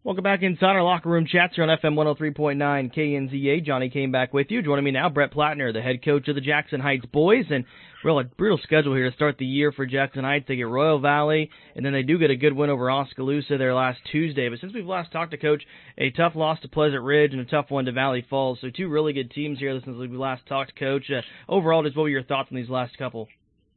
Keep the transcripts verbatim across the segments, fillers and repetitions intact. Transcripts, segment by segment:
Welcome back inside our locker room chats here on F M one oh three point nine K N Z A. Johnny came back with you. Joining me now, Brett Plattner, the head coach of the Jackson Heights boys. And real, a brutal schedule here to start the year for Jackson Heights. They get Royal Valley, and then they do get a good win over Oskaloosa there last Tuesday. But since we've last talked to Coach, a tough loss to Pleasant Ridge and a tough one to Valley Falls. So two really good teams here since we last talked to Coach. Uh, overall, just what were your thoughts on these last couple?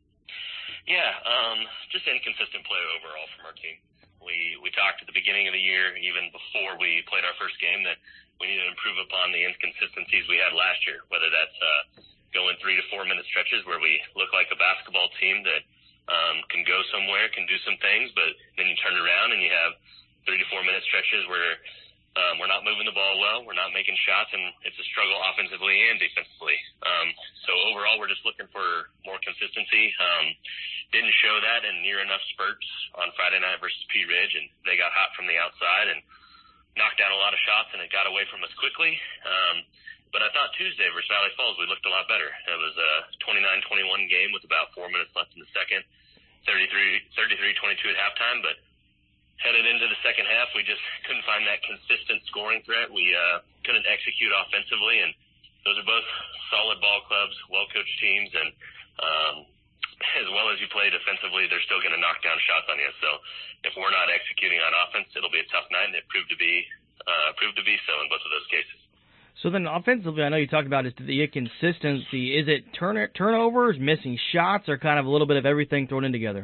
Yeah, um, just inconsistent play overall from our team. We we talked at the beginning of the year, even before we played our first game, that we need to improve upon the inconsistencies we had last year, whether that's uh, going three to four minute stretches where we look like a basketball team that um, can go somewhere, can do some things, but then you turn around and you have three to four minute stretches where um, we're not moving the ball well, we're not making shots, and it's a struggle offensively and defensively. Um, so overall, we're just looking for more consistency. Um, Didn't show that in near enough spurts on Friday night versus P Ridge, and they got hot from the outside and knocked down a lot of shots, and it got away from us quickly. Um, but I thought Tuesday versus Valley Falls, we looked a lot better. It was a twenty-nine twenty-one game with about four minutes left in the second, thirty-three twenty-two at halftime. But headed into the second half, we just couldn't find that consistent scoring threat. We uh, couldn't execute offensively, and those are both solid ball clubs, well-coached teams, and um, as well as you play defensively, they're still going to knock down shots on you. So if we're not executing on offense, it'll be a tough night, and it proved to be uh, proved to be so in both of those cases. So then offensively, I know you talked about is the inconsistency. Is it turn turnovers, missing shots, or kind of a little bit of everything thrown in together?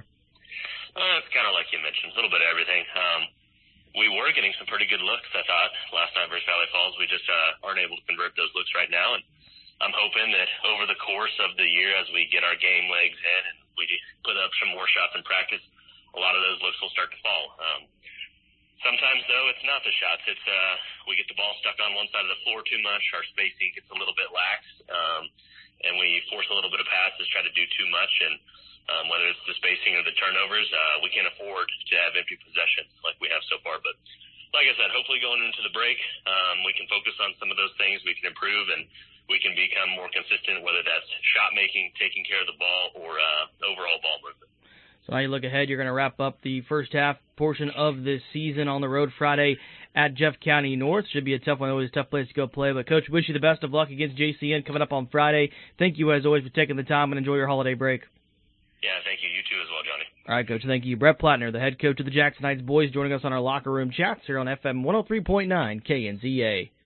Uh, it's kind of like you mentioned, a little bit of everything. Um, we were getting some pretty good looks, I thought, last night versus Valley Falls. We just uh, aren't able to convert those looks right now, and I'm hoping that over the course of the year, as we get our game legs in and we put up some more shots in practice, a lot of those looks will start to fall. Um, sometimes, though, it's not the shots. It's uh, we get the ball stuck on one side of the floor too much. Our spacing gets a little bit lax, um, and we force a little bit of passes, try to do too much. And um, whether it's the spacing or the turnovers, uh, we can't afford to have empty possessions like we have so far. But like I said, hopefully going into the break, um, we can focus on some of those things. We can improve, and we can become more consistent, whether that's shot making, taking care of the ball, or uh, overall ball movement. So now you look ahead, you're going to wrap up the first half portion of this season on the road Friday at Jeff County North. Should be a tough one, always a tough place to go play. But, Coach, wish you the best of luck against J C N coming up on Friday. Thank you, as always, for taking the time, and enjoy your holiday break. Yeah, thank you. You too as well, Johnny. All right, Coach, thank you. Brett Plattner, the head coach of the Jackson Heights boys, joining us on our locker room chats here on F M one oh three point nine K N Z A.